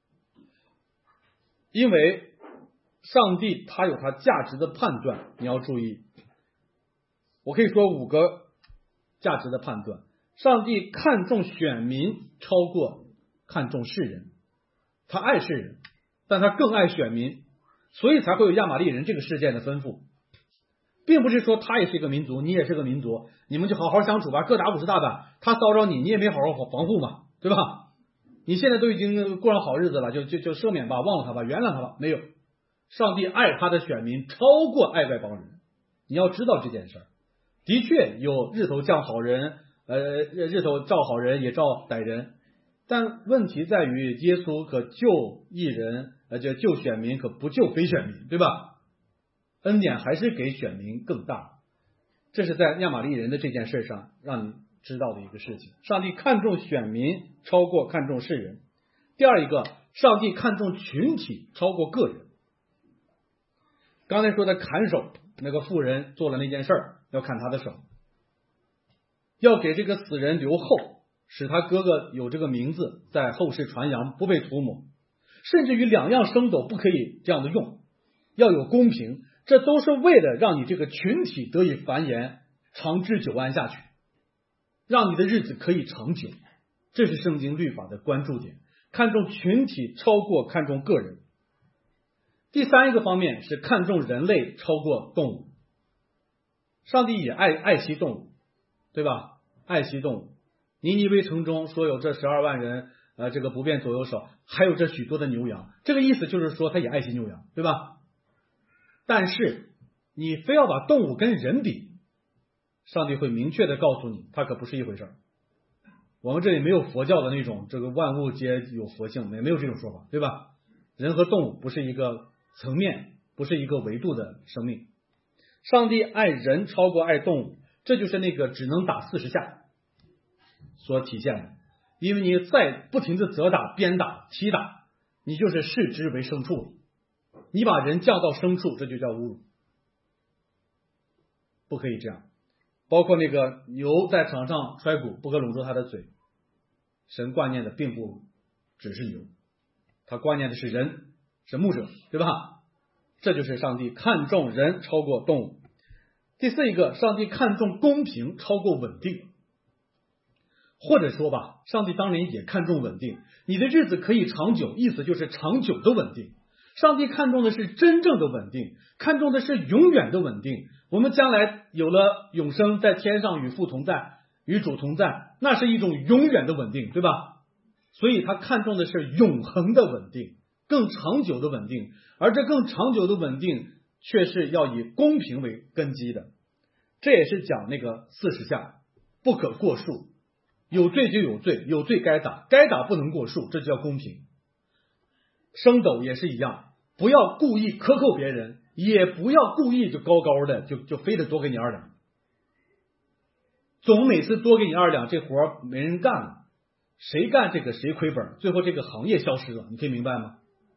因为上帝他有他价值的判断，你要注意，我可以说五个价值的判断。上帝看重选民超过看重世人，他爱世人，但他更爱选民，所以才会有亚玛力人这个事件的吩咐，并不是说他也是一个民族，你也是个民族，你们就好好相处吧，各打五十大板，他骚扰你，你也没好好防护嘛，对吧？你现在都已经过上好日子了，就就就赦免吧，忘了他吧，原谅他吧。没有，上帝爱他的选民超过爱外邦人，你要知道这件事儿。的确有日头降好人，呃，日头照好人也照歹人，但问题在于耶稣可救义人，呃，就救选民，可不救非选民，对吧？恩典还是给选民更大，这是在亚玛力人的这件事上让你知道的一个事情。上帝看重选民超过看重世人。第二一个，上帝看重群体超过个人。刚才说的砍手，那个妇人做了那件事儿，要砍他的手，要给这个死人留后，使他哥哥有这个名字在后世传扬，不被涂抹，甚至于两样升斗不可以这样的用，要有公平，这都是为了让你这个群体得以繁衍，长治久安下去，让你的日子可以长久。这是圣经律法的关注点，看重群体超过看重个人。第三一个方面是看重人类超过动物。上帝也爱爱惜动物，对吧？爱惜动物。尼尼微城中说有这十二万人， 呃这个不变左右手，还有这许多的牛羊。这个意思就是说他也爱惜牛羊，对吧？但是你非要把动物跟人比，上帝会明确的告诉你，它可不是一回事儿。我们这里没有佛教的那种这个万物皆有佛性，也没有这种说法，对吧？人和动物不是一个层面，不是一个维度的生命。上帝爱人超过爱动物，这就是那个只能打四十下所体现的。因为你再不停的责打、鞭打、踢打，你就是视之为牲畜了。你把人降到牲畜，这就叫侮辱，不可以这样。包括那个牛在场上踹鼓，不可拢住它的嘴，神挂念的并不只是牛，他挂念的是人，是牧者，对吧？这就是上帝看重人超过动物。第四一个，上帝看重公平超过稳定。或者说吧，上帝当然也看重稳定，你的日子可以长久，意思就是长久的稳定。上帝看重的是真正的稳定，看重的是永远的稳定。我们将来有了永生，在天上与父同在，与主同在，那是一种永远的稳定，对吧？所以他看重的是永恒的稳定，更长久的稳定，而这更长久的稳定却是要以公平为根基的。这也是讲那个四十下不可过数，有罪就有罪，有罪该打，该打不能过数，这就叫公平。升斗也是一样，不要故意克扣别人，也不要故意就高高的就就非得多给你二两，总每次多给你二两，这活没人干了，谁干这个谁亏本，最后这个行业消失了，你可以明白吗？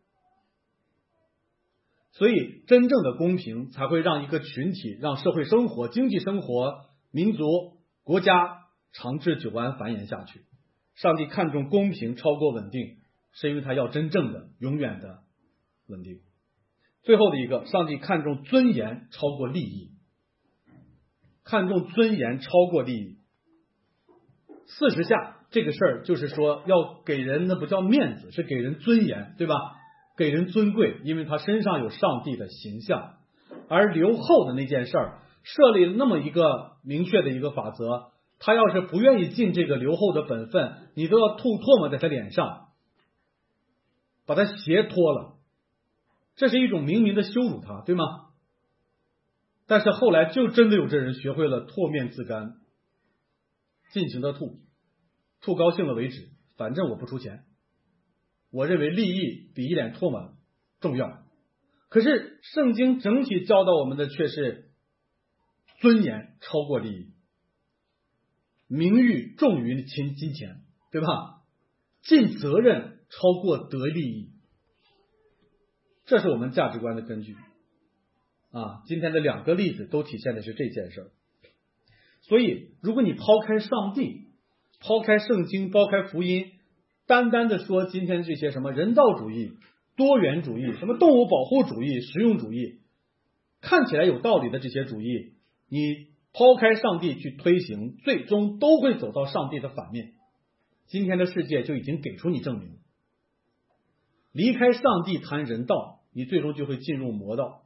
所以真正的公平才会让一个群体，让社会生活、经济生活、民族、国家长治久安繁衍下去。上帝看重公平超过稳定，是因为他要真正的永远的稳定。最后的一个，上帝看重尊严超过利益，看重尊严超过利益。四十下这个事儿就是说要给人，那不叫面子，是给人尊严，对吧？给人尊贵，因为他身上有上帝的形象。而留后的那件事儿设立了那么一个明确的一个法则，他要是不愿意尽这个留后的本分，你都要吐唾沫在他脸上，把他鞋脱了，这是一种明明的羞辱他，对吗？但是后来就真的有这人学会了唾面自干，尽情的吐，吐高兴了为止，反正我不出钱。我认为利益比一脸唾沫重要。可是圣经整体教导我们的却是尊严超过利益，名誉重于金金钱，对吧？尽责任超过得利益，这是我们价值观的根据啊。今天的两个例子都体现的是这件事儿。所以如果你抛开上帝，抛开圣经，抛开福音，单单的说今天这些什么人道主义、多元主义、什么动物保护主义、实用主义，看起来有道理的这些主义，你抛开上帝去推行，最终都会走到上帝的反面。今天的世界就已经给出你证明，离开上帝谈人道，你最终就会进入魔道。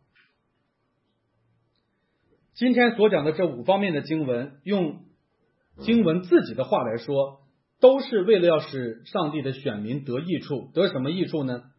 今天所讲的这五方面的经文，用经文自己的话来说，都是为了要使上帝的选民得益处。得什么益处呢？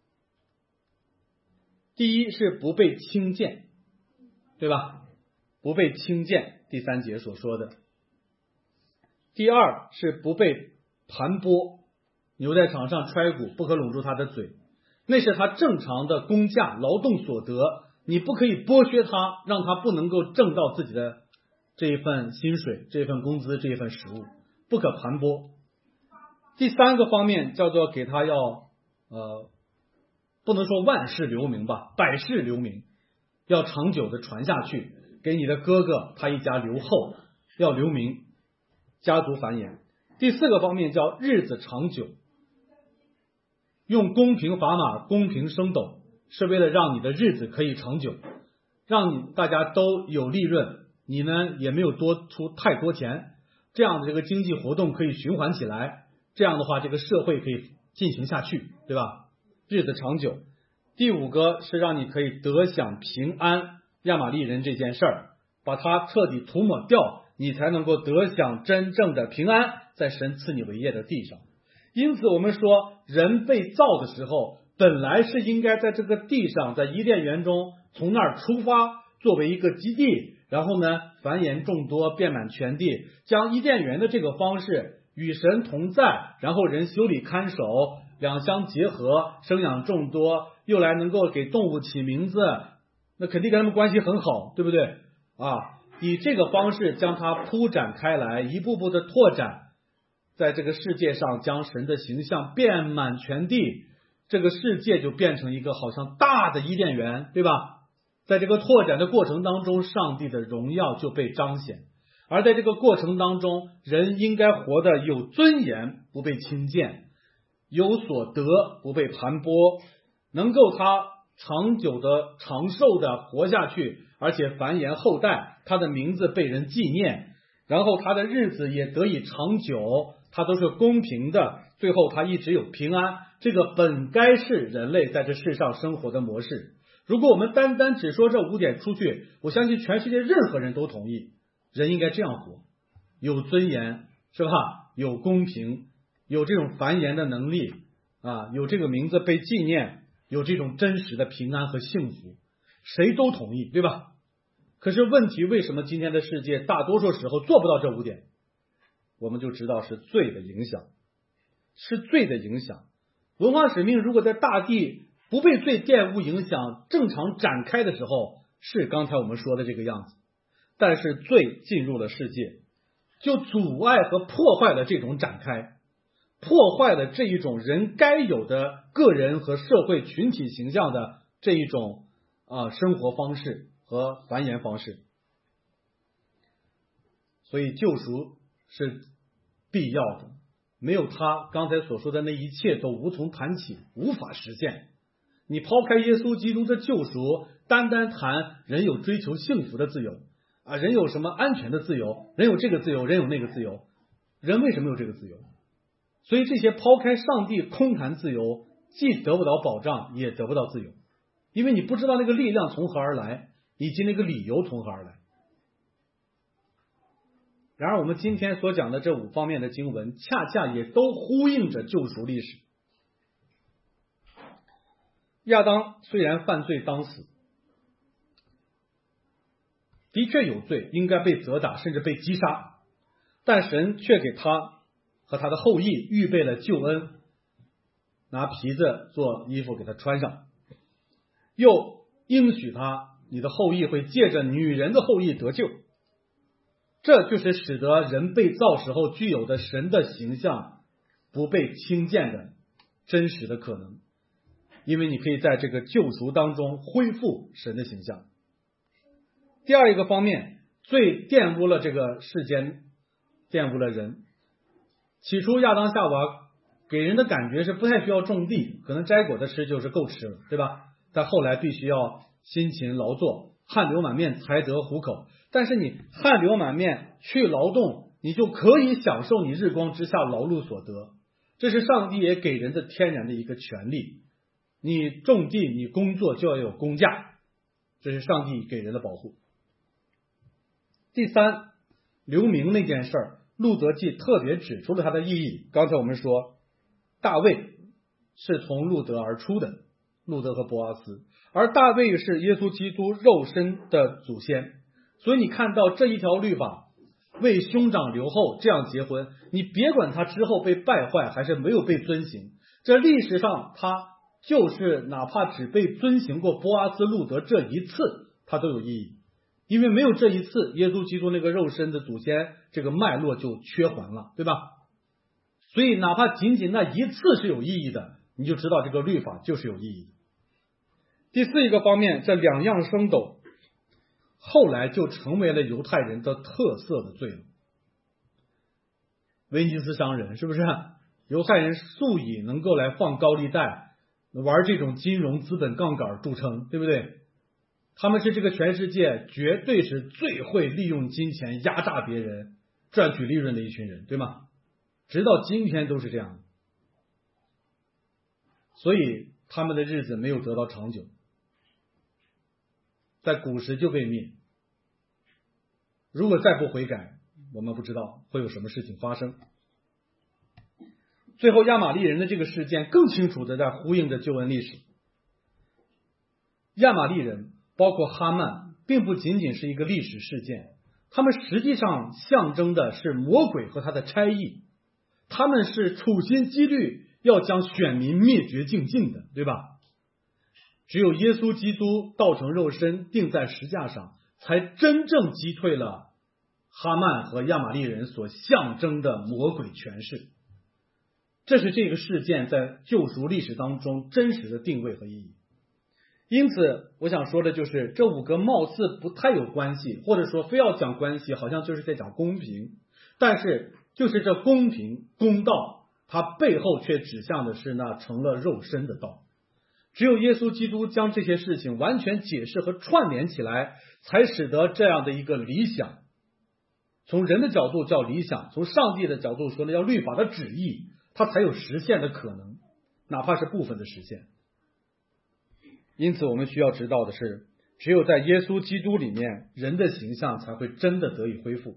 第一是不被轻贱，对吧？不被轻贱，第三节所说的。第二是不被盘剥，牛在场上踹鼓，不可拢住他的嘴，那是他正常的工价劳动所得，你不可以剥削他，让他不能够挣到自己的这一份薪水、这一份工资、这一份食物，不可盘剥。第三个方面叫做给他要呃，不能说万世留名吧，百世留名，要长久的传下去，给你的哥哥他一家留后，要留名，家族繁衍。第四个方面叫日子长久，用公平砝码，公平升斗，是为了让你的日子可以长久，让你大家都有利润，你呢也没有多出太多钱，这样的这个经济活动可以循环起来，这样的话这个社会可以进行下去，对吧？日子长久。第五个是让你可以得享平安，亚玛利人这件事儿把它彻底涂抹掉，你才能够得享真正的平安，在神赐你为业的地上。 因此我们说，人被造的时候，本来是应该在这个地上，在伊甸园中，从那儿出发，作为一个基地，然后呢，繁衍众多，遍满全地，将伊甸园的这个方式与神同在，然后人修理看守，两相结合，生养众多，又来能够给动物起名字，那肯定跟他们关系很好，对不对啊？以这个方式将它铺展开来，一步步的拓展，在这个世界上将神的形象遍满全地，这个世界就变成一个好像大的伊甸园，对吧？在这个拓展的过程当中，上帝的荣耀就被彰显，而在这个过程当中，人应该活得有尊严，不被轻贱，有所得，不被盘剥，能够他长久的长寿的活下去，而且繁衍后代，他的名字被人纪念，然后他的日子也得以长久，他都是公平的，最后他一直有平安。这个本该是人类在这世上生活的模式。如果我们单单只说这五点出去，我相信全世界任何人都同意，人应该这样活，有尊严，是吧？有公平，有这种繁衍的能力啊，有这个名字被纪念，有这种真实的平安和幸福，谁都同意，对吧？可是问题，为什么今天的世界大多数时候做不到这五点？我们就知道是罪的影响，是罪的影响。文化使命如果在大地不被罪玷污影响，正常展开的时候，是刚才我们说的这个样子。但是罪进入了世界，就阻碍和破坏了这种展开，破坏了这一种人该有的个人和社会群体形象的这一种啊生活方式和繁衍方式。所以救赎是必要的，没有他，刚才所说的那一切都无从谈起，无法实现。你抛开耶稣基督的救赎，单单谈人有追求幸福的自由啊，人有什么安全的自由，人有这个自由，人有那个自由，人为什么有这个自由？所以这些抛开上帝空谈自由，既得不到保障，也得不到自由，因为你不知道那个力量从何而来，以及那个理由从何而来。然而我们今天所讲的这五方面的经文，恰恰也都呼应着救赎历史。亚当虽然犯罪当死，的确有罪，应该被责打，甚至被击杀，但神却给他和他的后裔预备了救恩，拿皮子做衣服给他穿上，又应许他，你的后裔会借着女人的后裔得救。这就是使得人被造时候具有的神的形象不被轻贱的真实的可能，因为你可以在这个救赎当中恢复神的形象。第二一个方面，罪玷污了这个世间，玷污了人。起初亚当夏娃给人的感觉是不太需要种地，可能摘果子吃就是够吃了，对吧？但后来必须要辛勤劳作，汗流满面才得糊口。但是你汗流满面去劳动，你就可以享受你日光之下劳碌所得，这是上帝也给人的天然的一个权利。你种地，你工作就要有工价，这是上帝给人的保护。第三，留名那件事儿，路德记特别指出了它的意义。刚才我们说大卫是从路德而出的，路德和波阿斯，而大卫是耶稣基督肉身的祖先。所以你看到这一条律法，为兄长留后这样结婚，你别管他之后被败坏还是没有被遵行，这历史上他就是哪怕只被遵行过波阿斯路德这一次，他都有意义。因为没有这一次，耶稣基督那个肉身的祖先这个脉络就缺环了，对吧？所以哪怕仅仅那一次是有意义的，你就知道这个律法就是有意义的。第四一个方面，这两样升斗后来就成为了犹太人的特色的罪了。威尼斯商人是不是？犹太人素以能够来放高利贷，玩这种金融资本杠杆著称，对不对？他们是这个全世界绝对是最会利用金钱压榨别人赚取利润的一群人，对吗？直到今天都是这样的。所以他们的日子没有得到长久，在古时就被灭。如果再不悔改，我们不知道会有什么事情发生。 最后亚玛力人的这个事件更清楚的在呼应着救恩历史。亚玛力人包括哈曼并不仅仅是一个历史事件，他们实际上象征的是魔鬼和他的差役，他们是处心积虑要将选民灭绝净尽的，对吧？只有耶稣基督道成肉身钉在石架上，才真正击退了哈曼和亚玛力人所象征的魔鬼权势。这是这个事件在救赎历史当中真实的定位和意义。因此我想说的就是这五个貌似不太有关系，或者说非要讲关系好像就是在讲公平，但是就是这公平公道，它背后却指向的是那成了肉身的道。只有耶稣基督将这些事情完全解释和串联起来，才使得这样的一个理想，从人的角度叫理想，从上帝的角度说呢，叫律法的旨意，它才有实现的可能，哪怕是部分的实现。因此我们需要知道的是，只有在耶稣基督里面，人的形象才会真的得以恢复。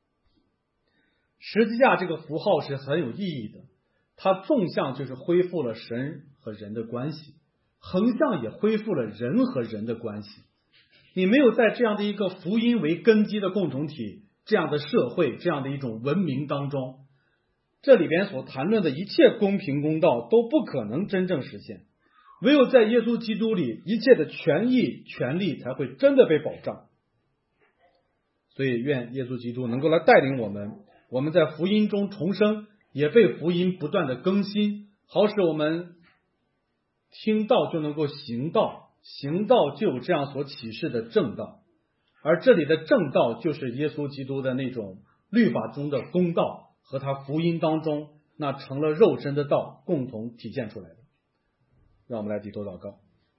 十字架这个符号是很有意义的，它纵向就是恢复了神和人的关系，横向也恢复了人和人的关系。你没有在这样的一个福音为根基的共同体，这样的社会，这样的一种文明当中，这里边所谈论的一切公平公道都不可能真正实现。唯有在耶稣基督里，一切的权益权利才会真的被保障。所以愿耶稣基督能够来带领我们，我们在福音中重生，也被福音不断的更新，好使我们听道就能够行道，行道就有这样所启示的正道。而这里的正道就是耶稣基督的那种律法中的公道和他福音当中那成了肉身的道共同体现出来的。让我们来低头祷告。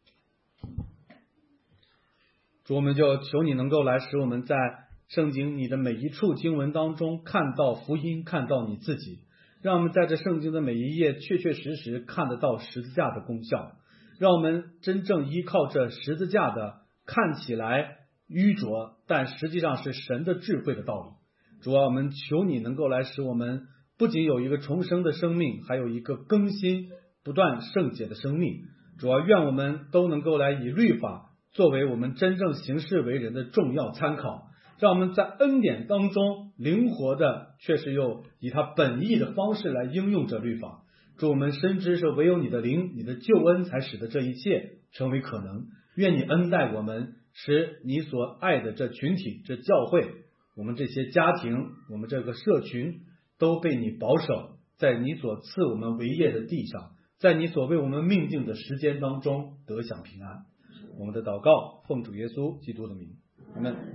主，我们就求你能够来使我们在圣经你的每一处经文当中看到福音，看到你自己，让我们在这圣经的每一页确确实实看得到十字架的功效，让我们真正依靠这十字架的看起来愚拙但实际上是神的智慧的道理。主啊，我们求你能够来使我们不仅有一个重生的生命，还有一个更新不断圣洁的生命。主啊，愿我们都能够来以律法作为我们真正行事为人的重要参考，让我们在恩典当中灵活的确实又以他本意的方式来应用这律法。主，我们深知是唯有你的灵，你的救恩才使得这一切成为可能。愿你恩待我们，使你所爱的这群体，这教会，我们这些家庭，我们这个社群都被你保守在你所赐我们为业的地上，在你所为我们命定的时间当中得享平安。我们的祷告奉主耶稣基督的名，阿们。